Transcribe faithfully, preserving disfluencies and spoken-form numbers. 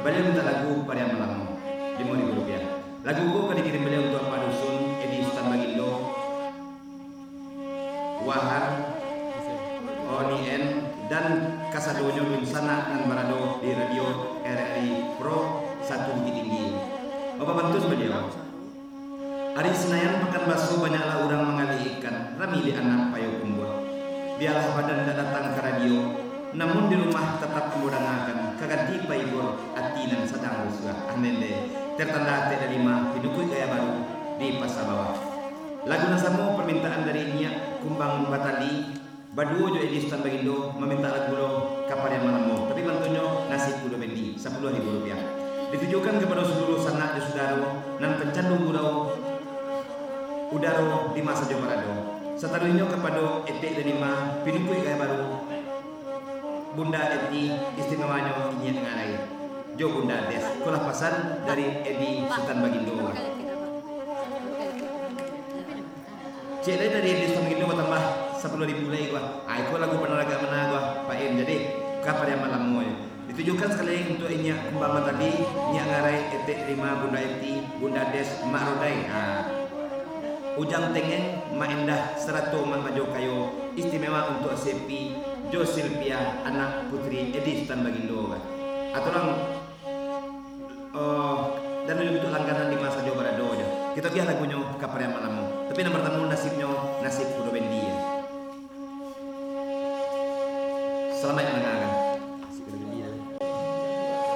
beliau minta lagu pada malam lima ribu rupiah. Lagu gua kan dikirim beliau untuk Pak Dusun, Edi Sultan Bagindo, Wahar, Onien, dan Kasadonyo bin Sana dan Barado di radio R R I Pro satu Bukit Tinggi. Bapak bantu beliau. Hari Senayan pekan baso banyaklah orang mengali ikan, rami di anak payo kumbul. Biarlah badan tak datang ke radio, namun di rumah tetap kemudangakan. Kaganti paibor atinan sedang rusua anende tertanda T lima hidupku gaya baru di pasar bawah. Lagu nasamu permintaan dari Nyak Kumbang Batali Baduo jo Edi Sultan Bagindo meminta lagu lo kapal yang malamu, tapi bantunya nasi kudo bendi sepuluh ribu rupiah ditujukan kepada seluruh sanak dan saudara dan pencandu gurau udaro di masa Jawa Barat. Setaruhnya kepada Etik dan Lima pinukui gaya baru Bunda Eti istimewanya ingin ngarai Jo Bunda Des kolah pasan dari Edi Sultan Bagindo. Cik lain dari Edi Sultan Bagindo tambah sepuluh ribu lagi gua. Ah itu lagu penerangan mana gua Pak Im. Jadi kapal yang malam moy ditujukan sekali lagi untuk Nyak Kumbang tadi Nyak ngarai Etik Lima Bunda Eti Bunda Des Mak Rodai. Ah Ujang Tengeng, Mak Endah, Serato Mang Majo Kayo, istimewa untuk Sepi, Jo Silvia, anak putri Edi Sultan Bagindo. Atau orang uh, dan untuk langganan di masa Jawa Barat aja. Kita lihat lagunya kapal yang malammu. Tapi nomor tamu nasibnya nasib kudo bendi ya. Selamat mendengarkan.